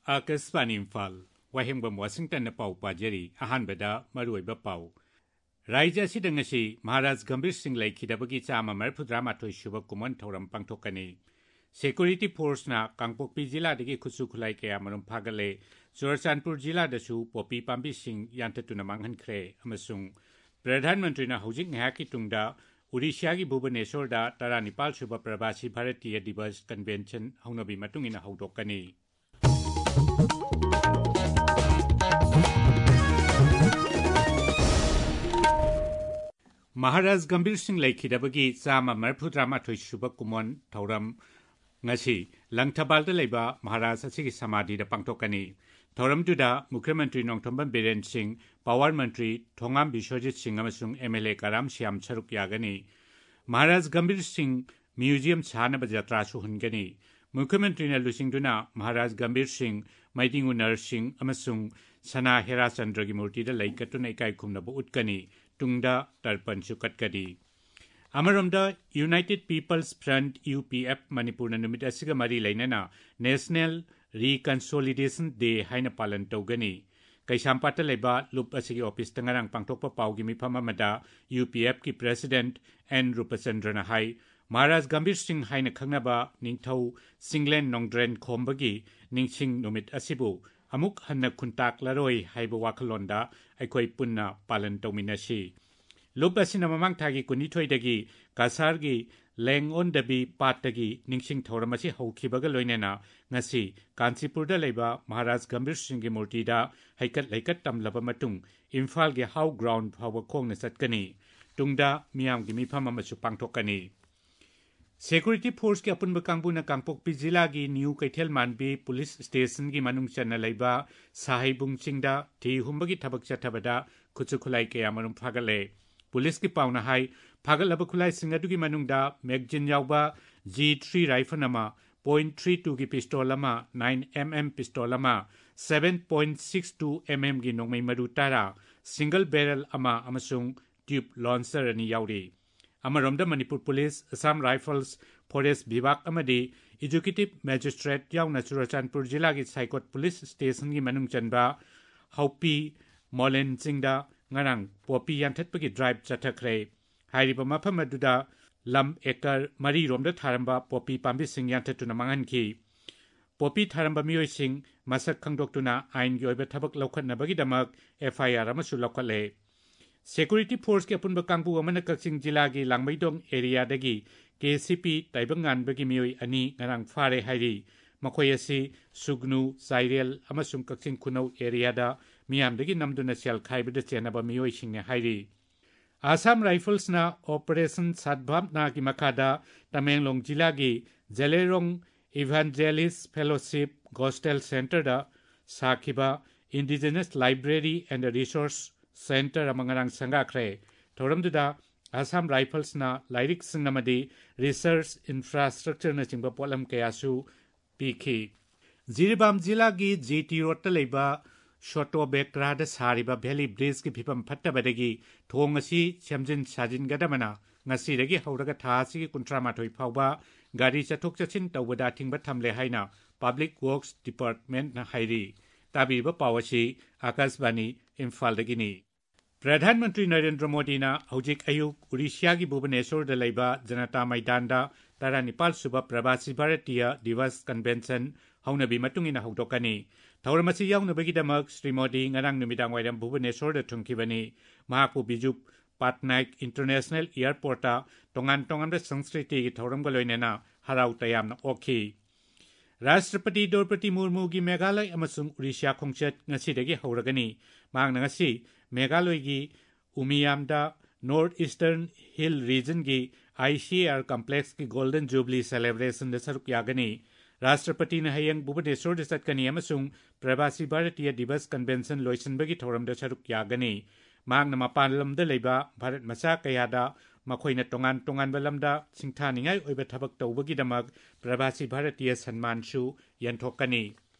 Akashvani Imphal वाहेंबम Washington पाउ पाजरी अहानबदा मरुइबा पाउ राज्य असिदा ngasi महाराज गंभीर सिंह लैखिदबगी चामा मरफुद्रा माथोय सुब कुमन थौरम पांगथोकनी सेक्यूरिटी फोर्स ना कांगपोकपी जिला दगी खुसु खुलाई कया मरुम फागले चुरचानपुर जिला दसु पोपी पांबी सिंह यांततुना मांगहनख्रे अमसुंग प्रधानमंत्री ना हौजिक ngahaki tungda उड़ीसा की भुवनेश्वर दा 19 सुब प्रवासी भारतीय दिवस कन्वेंशन हौनबी मतुंगिना हौदोकनी महाराज गंभीर सिंह लैखिदबगी चामा मरफुद्रा माथोय सुब कुमन थौरम ngasi langthabalda leiba महाराज असigi समाधि दा पांगथोकनी थौरमदुदा मुख्यमंत्री नोंथोंबम बिरेन सिंह पावर मंत्री थोंगाम बिश्वजित सिंह अमसुंग एमएलए कराम श्याम सरुक यागनी महाराज गंभीर सिंह म्यूजियम छानब यात्रा सुहनगनी मुख्यमंत्री ने लुसिंगदुना महाराज गंभीर सिंह मैदिंगु नरसिंह अमसुंग सना हेरा चंद्र की मूर्ति दा लैकतुना इकाई खुमनब उटकनी तुंगदा तर्पण सुकटकदी अमरमदा united people's front UPF Manipur नुमित असिगा मरी लैनना नेशनल रिकंसोलिडेशन डे हाइना पालन तौगनी कैसामपाता लेबा लुप असिगी ऑफिस तंगारंग पांगथोकपा पाउगी मिफम अमदा यूपीएफ की प्रेसिडेंट एन रूपचंद्रना हाई महाराज गंभीर सिंह हाइना खंगनाबा निंगथौ सिंगलेन नोंद्रेन खोमबगी निंगसिंग नुमित असिबु अमुक हन्ना खुंताकलारोय हाइबा वाखलोंदा अखोय पुन्ना पालन तौमिनसी लुप असिना ममांग थागी कुनिथोयदगी कासारगी लेंगओन दबी पाटगी निंगसिंग थौरमसी हौखिबगा लोइनेना ngasi कांचीपुरदा लेबा महाराज गंभीर सिंह की मूर्तिदा हैकत लैकत तमलबा मतुंग इम्फाल के हाउ ग्राउंड फाव खोंगना चटकनी तुंगदा मियाम की मिफम अमसु पांगथोकनी सिक्योरिटी फोर्स के अपुनब कांगबुना कांगपोकपी जिला की new Keithelmanbi police station की मनुंग चन्ना लेबा साहाइबुंगसिंगदा थी हुंबगी थबक चथबदा खुचुखुलाई के अमरुम फागले पुलिस की पाउना हाई फागलब खुलाई सिंगदुगी मनुंगदा मैगजीन यावबा G3 राइफल अमा .32 की पिस्तौल अमा 9mm पिस्तौल अमा 7.62 mm की नोंगमै मरु तारा सिंगल बैरल अमा अमसुंग ट्यूब लॉन्चर अनि यावरी अमरोमदा Manipur police Assam rifles forest विभाग अमदी एजुकेटिव मैजिस्ट्रेट यावना चुरचानपुर जिला की साइकोट पुलिस स्टेशन की मनुंग चनबा हौपी मोलेन सिंगदा ngarang popi yanthapagi drive chathakre hairiba mafam aduda lam ekar mari romda tharamba popi pambi sing yanthatuna manganki popi tharamba miyoi sing masak khangdoktuna ain gi oiba thabak laukhatnabagi damak FIR amasu laukhale security force ke apunba kangbu amana kaksing jila gi langmaidong area dagi KCP taibangan bagi miyoi ani ngarang fare hairi makhoi asi sugnu zairel amasung kaksing kunau area da मियामदगी नमदुना सेल खाइबद चेनबा मियोय सिंगने हाइरी Assam rifles ना operation सातभाम ना की मखादा तमेंगलोंग जिला की जेलेरोंग इवांजेलिस्ट फेलोशिप गोस्टेल सेंटर दा साखिबा indigenous library and resource centre अमंगरांग संगाख्रे थोरमदुदा आसाम राइफल्स ना लाइरिक सिंगनमदी रिसर्च इंफ्रास्ट्रक्चर न चिंबा पोलम कयासु पीखी जिरिबाम जिला की जीटी रोड लेबा शोटो बेक्राद सारिबा वैली ब्रिज की फिपम फट्टबदगी थोंग असि सेमजिन साजिनगदमना ngasi हौरगा थासी कुंट्रा माथोय फावबा गाड़ी चथोक चथिन तौबदा थिंबा थमले हाइना पब्लिक वर्क्स डिपार्टमेंट ना हाइरी ताबीबा पावसी आकाशवाणी इम्फालदगिनी प्रधानमंत्री नरेंद्र मोदी ना हौजिक अयुक उड़ीसा की भुवनेश्वर द लेबा जनता मैदान दा 19 सुबह प्रवासी भारतीय दिवस कन्वेंशन हौनबी मतुंगिना हौदोकनी थौरमसी यावनबगीदमक Shri Modi ngarang numitang waidam Bhubaneswar द थुंखिबनी महाकु बिजुप पाटनायक इंटरनेशनल एयरपोर्ट ता तोंगान तोंगान संस्कृति की थौरमगा लोइनेना हराउ तयामना ओखी राष्ट्रपति द्रौपदी मुर्मू की मेघालय अमसुंग उड़ीसा खोंचत ngasi हौरगनी मांगना ngasi मेघालय की उमियामदा नॉर्थ ईस्टर्न हिल रीजन की ICR कॉम्प्लेक्स की गोल्डन जुबली सेलिब्रेशन द सरुक यागनी राष्ट्रपति ने हयंग भुवनेश्वर चटकनी अमसुंग प्रवासी भारतीय दिवस कन्वेंशन लोइसनबगी थौरमद सरुक यागनी मांगना मपानलमद लेबा भारत मचा कयादा मखोइना तोंगान तोंगानबा लमदा सिंथानिंगाय ओइबा थबक तौबगीदमक प्रवासी भारतीय सम्मानसु यंथोकनी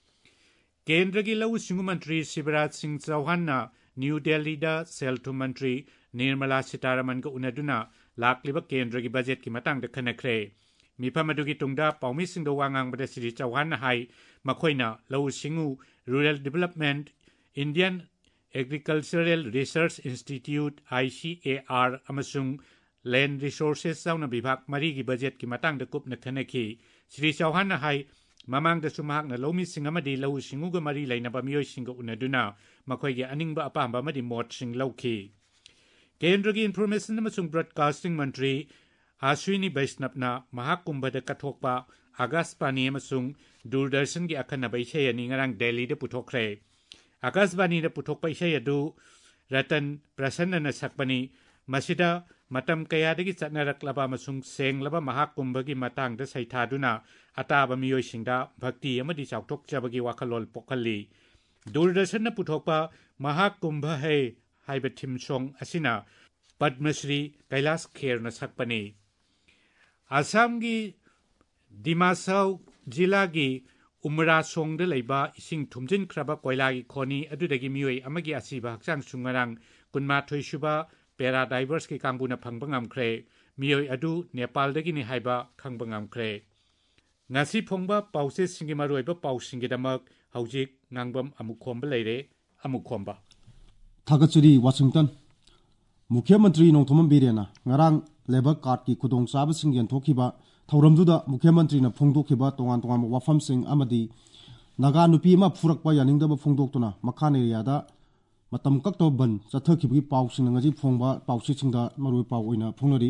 केंद्र की लघु सिंह मंत्री शिवराज सिंह चौहान न्यू दिल्ली दा सेल थुम मंत्री निर्मला सीतारमन को उनदुना लाकलिबा केंद्र की बजट की मतंग खनख्रे ꯃꯤꯐꯝ ꯑꯗꯨꯒꯤ ꯇꯨꯡꯗ ꯄꯥꯎꯃꯤꯁꯤꯡꯗ ꯋꯥ ꯉꯥꯡꯕꯗ ꯁ꯭ꯔꯤ ꯆꯧꯍꯥꯟꯅ ꯍꯥꯏ ꯃꯈꯣꯏꯅ ꯂꯧꯎ ꯁꯤꯡꯎ rural development Indian agricultural research institute ICAR ꯑꯃꯁꯨꯡ ꯂꯦꯟ ꯔꯤꯁꯣꯔꯁꯦꯁ ꯌꯥꯎꯅ ꯕꯤꯚꯥꯒ ꯃꯔꯤꯒꯤ ꯕꯖꯦꯠꯀꯤ ꯃꯇꯥꯡꯗ ꯀꯨꯞꯅ ꯈꯟꯅꯈꯤ ꯁ꯭ꯔꯤ ꯆꯧꯍꯥꯟꯅ ꯍꯥꯏ ꯃꯃꯥꯡꯗꯁꯨ ꯃꯍꯥꯛꯅ ꯂꯧꯃꯤꯁꯤꯡ ꯑꯃꯗꯤ ꯂꯧꯎ ꯁꯤꯡꯎꯒ ꯃꯔꯤ ꯂꯩꯅꯕ ꯃꯤꯑꯣꯏꯁꯤꯡꯒ ꯎꯅꯗꯨꯅ ꯃꯈꯣꯏꯒꯤ ꯑꯅꯤꯡꯕ ꯑꯄꯥꯝꯕ ꯑꯃꯗꯤ ꯃꯣꯠꯁꯤꯡ ꯂꯧꯈꯤ ꯀꯦꯟꯗ꯭ꯔꯒꯤ ꯏꯟꯐꯣꯔꯃꯦꯁꯟ ꯑꯃꯁꯨꯡ ꯕ꯭ꯔꯣꯗꯀꯥꯁꯇꯤꯡ ꯃꯟꯇ꯭ꯔꯤ ꯑꯁ꯭ꯋꯤꯅꯤ ꯕꯩꯁꯅꯕꯅ ꯃꯍꯥꯛ ꯀꯨꯝꯚꯗ ꯀꯠꯊꯣꯛꯄ ꯑꯥꯀꯥꯁꯕꯥꯅꯤ ꯑꯃꯁꯨꯡ ꯗꯨꯔꯗꯔꯁꯟꯒꯤ ꯑꯈꯟꯅꯕ ꯏꯁꯩ ꯑꯅꯤ ꯉꯔꯥꯡ ꯗꯦꯜꯂꯤꯗ ꯄꯨꯊꯣꯛꯈ꯭ꯔꯦ ꯑꯥꯀꯥꯁꯕꯥꯅꯤꯅ ꯄꯨꯊꯣꯛꯄ ꯏꯁꯩ ꯑꯗꯨ ꯔꯇꯟ ꯄ꯭ꯔꯁꯟꯅꯅ ꯁꯛꯄꯅꯤ ꯃꯁꯤꯗ ꯃꯇꯝ ꯀꯌꯥꯗꯒꯤ ꯆꯠꯅꯔꯛꯂꯕ ꯑꯃꯁꯨꯡ ꯁꯦꯡꯂꯕ ꯃꯍꯥꯛ ꯀꯨꯝꯚꯒꯤ ꯃꯇꯥꯡꯗ ꯁꯩꯊꯥꯗꯨꯅ ꯑꯇꯥꯕ ꯃꯤꯑꯣꯏꯁꯤꯡꯗ ꯚꯛꯇꯤ ꯑꯃꯗꯤ ꯆꯥꯎꯊꯣꯛꯆꯕꯒꯤ ꯋꯥꯈꯜꯂꯣꯟ ꯄꯣꯛꯍꯜꯂꯤ ꯗꯨꯔꯗꯔꯁꯟꯅ ꯄꯨꯊꯣꯛꯄ ꯃꯍꯥꯛ ꯀꯨꯝꯚ ꯍꯦ ꯍꯥꯏꯕ ꯊꯤꯝ ꯁꯣꯡ ꯑꯁꯤꯅ ꯄद्मश्री कैलाश खेरना सक्पनी आसामगी दिमासाव जिलागी उमरासोंग लेबा इसिंग थुमजिनख्रबा कोयलागी खोनी अदुदगी मियोय अमगी असीबा हक्चांग सुंगरांग कुनमाथोय सुबा पैराडाइवर्स की कांगबुना फंगबा ngamkhre मियोय अदु नेपालदगिनि हाइबा खंगबा ngamkhre ngasi phongba pause singi maroiba pausingi damak haujik ngangbam amukhomba leire amukhomba Thagachuri Washington Mukhyamantri Nongthombam Birena ngarang Labour Card ki khudong chabasing yenthokiba thauramduda Mukhyamantri na phongdokhiba tongan tongan wafamsing amadi naga nupi ma phurakpa yaningdaba phongdoktuna makhan area matam kakto ban chathakibgi pausing ngaji phongba pausisingda maroi pau oina phongnari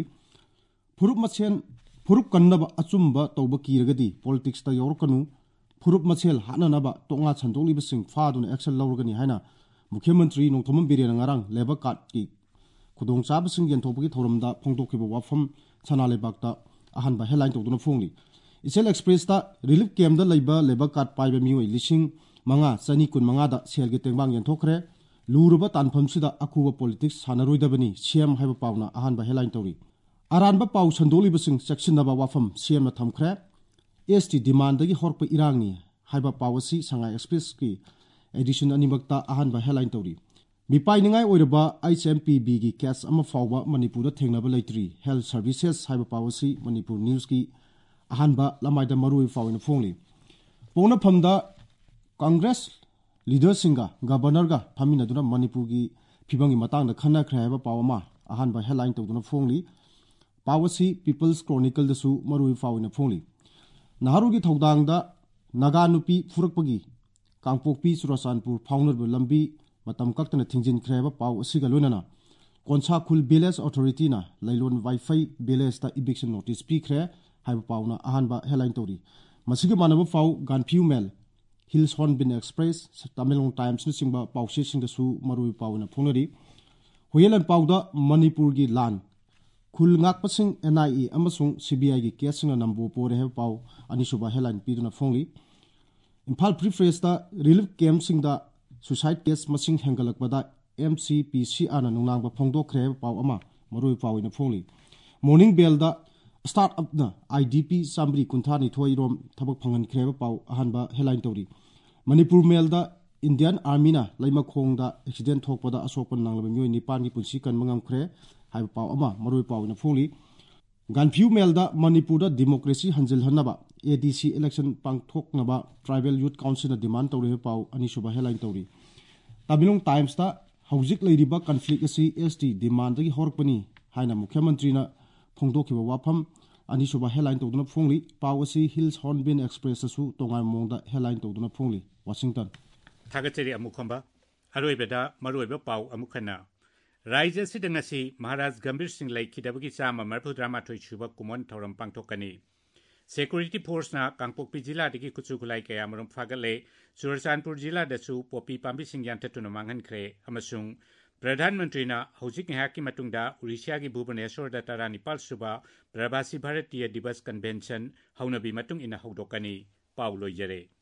phurup kannaba achumba tawba kiragadi politics ta yorkanu phurup machel hananaba tonga chandolibasing faduna action lawrgani haina Mukhyamantri Nongthombam Birena ngarang Labour Card ki khudong chabasing yenthoki thoramda phongdokhiba wafam chanalebakta ahanba headline tawduna phongli Isel Express ta relief camp da leiba Labour Card paiba mioi lising manga chani kun manga da selgi tengbang yenthokre luruba tanphamsida akuwa politics sanaroidabani CM haiba pauna ahanba headline tawri aranba pau sandolibasing sectionaba wafam CM na thamkhre ST demand dagi horpa irangni haiba pawasi Shanghai Express ki edition animakta ahanba headline tawri Mipai ningai oiraba HMPB gi case ama fawba Manipur thengnaba leitri health services haiba pawasi Manipur news ki ahanba lamaida marui fawina phongli pona phamda Congress leaders singa governor ga phamina duna Manipur gi phibangi matangda khana khra haiba pawama ahanba headline tawduna phongli pawasi People's Chronicle dasu marui fawina phongli naharu gi thodangda naga nupi phurakpagi Kangpokpi Churachandpur Phaunar lambi matam kaktana thingjin khreba pau asiga lonana Konsa Khul Village Authority na Lailon Wi-Fi Village ta eviction notice pi khre haiba pauna ahanba headline tori masiga manaba pau Ganphiu Mail Hills Hornbill Express Tamilong Times na singba pause singda su marui pauna phonari hoyelan pauda Manipur gi lan khul ngakpasing NIA amasung CBI gi case na nambo pore he pau anisuba headline pi duna phongli Imphal Preface ta relief camp singda suicide case masing hengalakbada MCPC ana nungnangba phongdokkhre pau ama maroi pawina phongli Morning Bell da start up na IDP Samri Kunthani thoirom thabak phangan khreba pau ahanba headline tawri Manipur Mail da Indian Army na laima khongda accident thokpada asokpan nanglaba myoi nipan gi punsi kan mangam khre haiba pau ama maroi pawina phongli Ganphiu Mail da Manipur da democracy hanjil hanaba ADC election pangthoknaba Tribal Youth Council na demand tawri pau anisuba headline tawri Tamilong Times ta haujik leiriba conflict asi ST demand gi horpani haina Mukhyamantri na phongdokhiba wafam anisuba headline tawduna phongli pau asi Hills Hornbill Express asu tongai mongda headline tawduna phongli Washington Thagachari amukhomba aroibeda maroiba pau amukhana Raija sidangasi Maharaj Gambhir Singh laikhidabagi chama marphudrama thoisuba kumon thoram pangthokani Security Force na Kangpokpi Jila digi kuchukulai kaya marum phagale Churachandpur Jila dasu popi pambi singyan tatuna manghan khre amasung Pradhan Mantri na haujik ngahaki matungda Odisha gi Bhubaneswar da tarani palsuba Prabasi Bharatiya Divas Convention haunabi matung ina haudokani Paulo Yare